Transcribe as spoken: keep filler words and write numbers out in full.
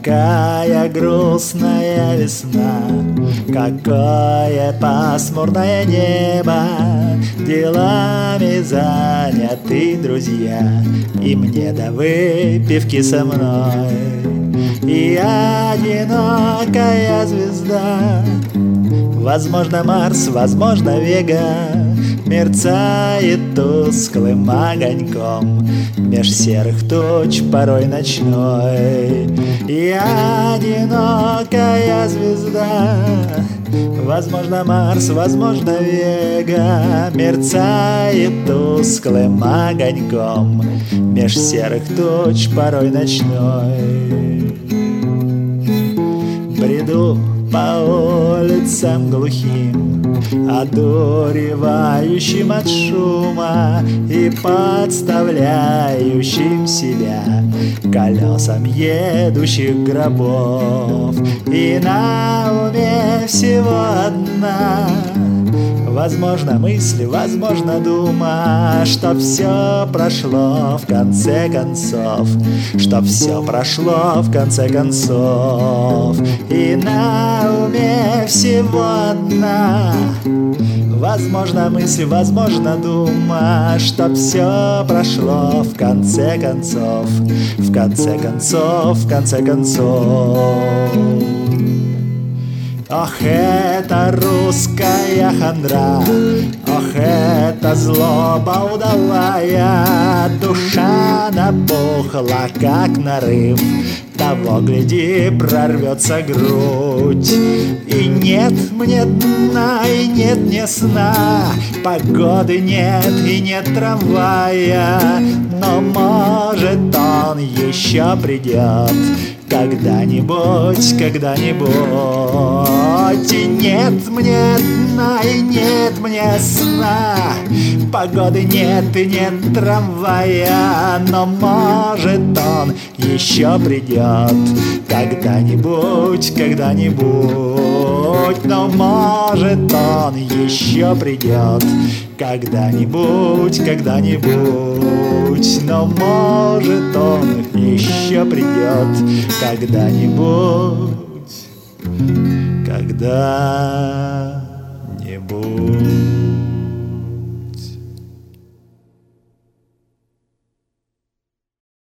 Какая грустная весна, какое пасмурное небо, делами заняты друзья, и мне до выпивки со мной. И одинокая звезда, возможно Марс, возможно Вега, мерцает тусклым огоньком меж серых туч порой ночной. И одинокая звезда, возможно Марс, возможно Вега, мерцает тусклым огоньком меж серых туч порой ночной. Бреду по улицам глухим, одуревающим от шума и подставляющим себя колесам едущих гробов. И на уме всего одна, возможно мысль, возможно дума, что все прошло в конце концов, что все прошло в конце концов. И на уме всего одна, возможно мысль, возможно дума, что все прошло в конце концов, в конце концов, в конце концов. Ох, это русская хандра, ох, это злоба удалая, душа набухла, как нарыв, того, гляди, прорвется грудь. И нет мне дна, и нет мне сна, погоды нет и нет трамвая, но может он еще придет когда-нибудь, когда-нибудь. И нет мне дна, и нет мне сна, погоды нет и нет трамвая, но может он еще придет когда-нибудь, когда-нибудь. Но может он еще придет когда-нибудь, когда-нибудь. Но может он еще придет когда-нибудь, когда-нибудь.